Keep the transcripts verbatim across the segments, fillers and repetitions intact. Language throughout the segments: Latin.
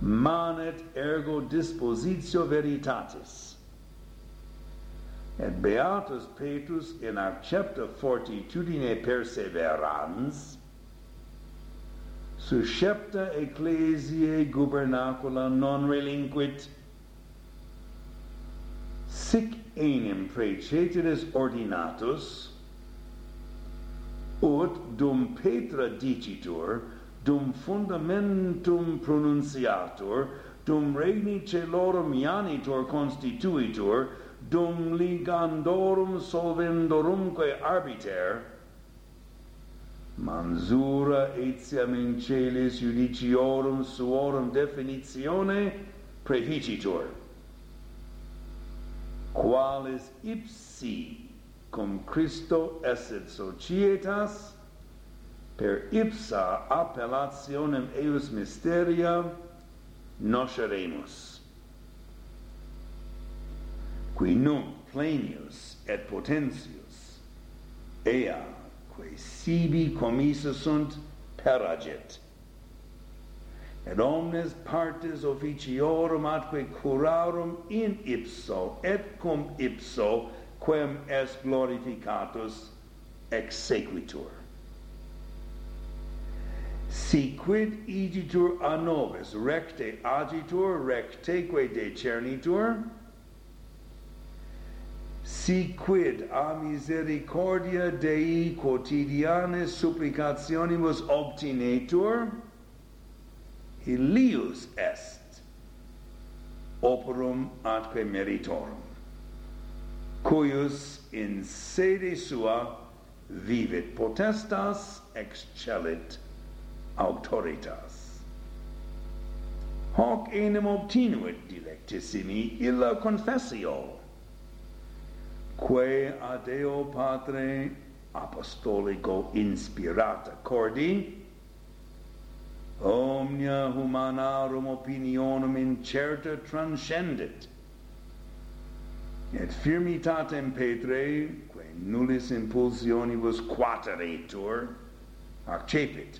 manet ergo dispositio veritatis. Et Beatus Petrus in accepta fortitudine perseverans, suscepta ecclesiae gubernacula non relinquit, sic enim praeceteris ordinatus, ut dum Petra dicitur, dum fundamentum pronunciatur, dum regni celorum ianitur constituitur, dum ligandorum solvendorumque arbiter, mansura etiam in celis judiciorum suorum definitione preficitur, qualis ipsi cum Christo esset societas, per ipsa appellationem eius mysteria nosceremus. Qui nunc plenius et potentius ea quae sibi commissa sunt peraget, et omnes partes officiorum atque curarum in ipso et cum ipso quem est glorificatus exequitur. Si quid igitur a nobis recte agitur, recteque decernitur, si quid a misericordia Dei quotidiane supplicationibus obtinetur, Ilius est operum atque meritorum, cuius in sede sua vivit potestas, excellit auctoritas. Hoc enim obtinuit dilectissimi illa confessio, quae a Deo Patre apostolico inspirata cordi, omnia humanarum opinionum incerta transcendit, et firmitatem Petrae, quae nullis impulsionibus quateretur, accepit.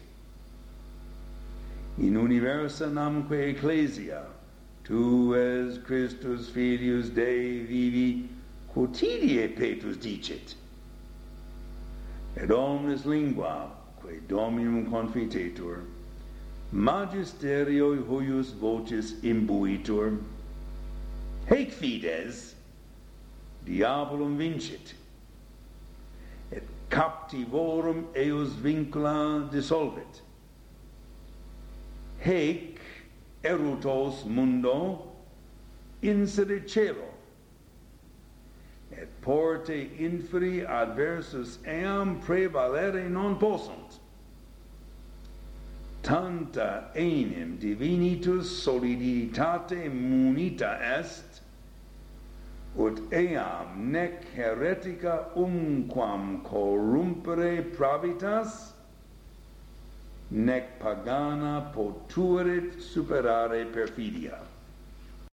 In universa namque ecclesia, tu es Christus filius Dei vivi, quotidie Petrus dicit, et omnes lingua, quae Dominum confitetur, magisterio huius vocis imbuitur, haec fides diabolum vincit, et captivorum eius vincula dissolvit, haec erutos mundo insedit celo, et porte inferi adversus eam prevalere non possunt. Tanta enim divinitus soliditate munita est, ut eam nec heretica umquam corrumpere pravitas, nec pagana potuerit superare perfidia.